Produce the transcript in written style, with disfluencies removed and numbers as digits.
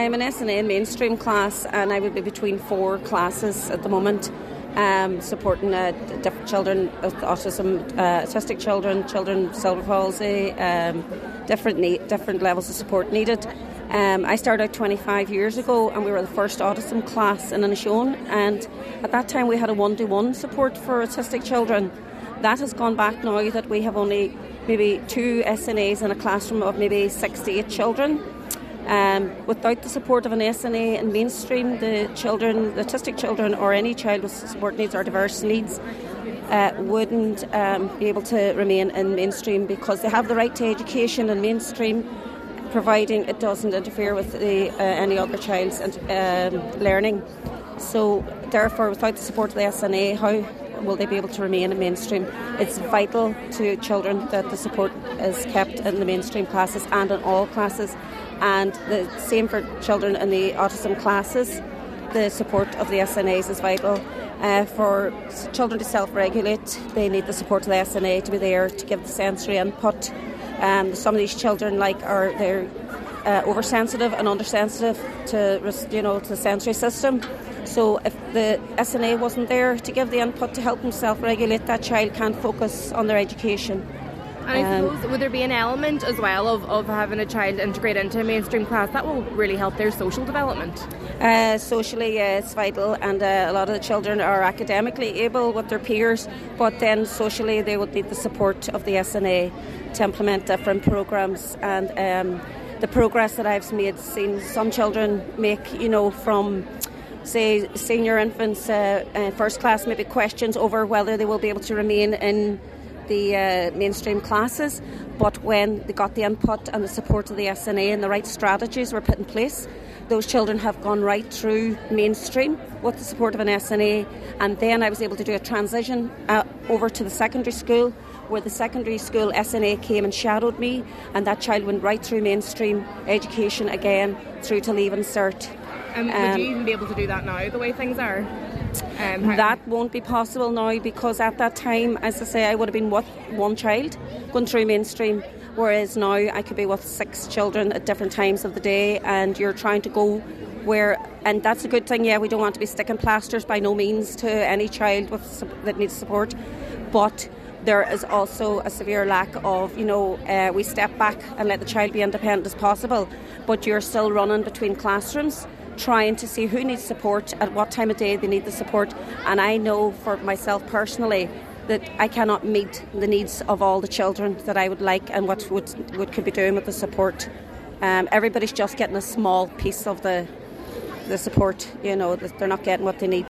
I'm an SNA mainstream class, and I would be between 4 classes at the moment, supporting different children with autism, autistic children, children with cerebral palsy, different levels of support needed. I started out 25 years ago, and we were the first autism class in Inishowen, and at that time we had a one-to-one support for autistic children. That has gone back now that we have only maybe 2 SNAs in a classroom of maybe 68 children. Without the support of an SNA in mainstream, the autistic children or any child with support needs or diverse needs wouldn't be able to remain in mainstream, because they have the right to education in mainstream, providing it doesn't interfere with any other child's learning. So therefore, without the support of the SNA, how will they be able to remain in mainstream? It's vital to children that the support is kept in the mainstream classes and in all classes. And the same for children in the autism classes. The support of the SNAs is vital. For children to self-regulate, they need the support of the SNA to be there to give the sensory input. Some of these children they're oversensitive and undersensitive to the sensory system. So if the SNA wasn't there to give the input to help them self-regulate, that child can't focus on their education. And I suppose, would there be an element as well of having a child integrate into a mainstream class that will really help their social development? Socially, it's vital, and a lot of the children are academically able with their peers, but then socially they would need the support of the SNA to implement different programmes. And the progress that I've seen some children make, from say senior infants, first class, maybe questions over whether they will be able to remain in the mainstream classes, but when they got the input and the support of the SNA and the right strategies were put in place, those children have gone right through mainstream with the support of an SNA. And then I was able to do a transition over to the secondary school, where the secondary school SNA came and shadowed me, and that child went right through mainstream education again through to Leaving Cert. And would you even be able to do that now, the way things are? That won't be possible now, because at that time, as I say, I would have been with one child going through mainstream, whereas now I could be with 6 children at different times of the day, and you're trying to go where, and that's a good thing. Yeah, we don't want to be sticking plasters by no means to any child that needs support, but there is also a severe lack of, we step back and let the child be independent as possible, but you're still running between classrooms, trying to see who needs support, at what time of day they need the support. And I know for myself personally that I cannot meet the needs of all the children that I would like and what could be doing with the support. Everybody's just getting a small piece of the support, that they're not getting what they need.